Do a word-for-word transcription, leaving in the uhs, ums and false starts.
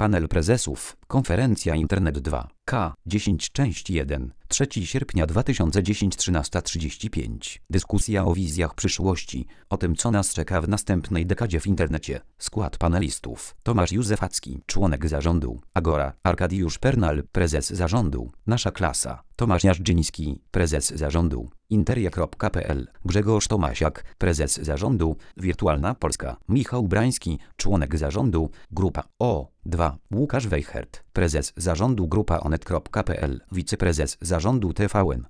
Panel prezesów, konferencja Internet dwa K dziesięć część jeden, trzeciego sierpnia dwa tysiące dziesiątego, trzynasta trzydzieści pięć. Dyskusja o wizjach przyszłości, o tym co nas czeka w następnej dekadzie w internecie. Skład panelistów: Tomasz Józefacki, członek zarządu Agora, Arkadiusz Pernal, prezes zarządu Nasza Klasa, Tomasz Jażdżyński, prezes zarządu Interia kropka pe el, Grzegorz Tomasiak, prezes zarządu Wirtualna Polska, Michał Brański, członek zarządu Grupa O dwa, Łukasz Weichert, prezes zarządu Grupa Onet kropka pe el, wiceprezes zarządu T V N.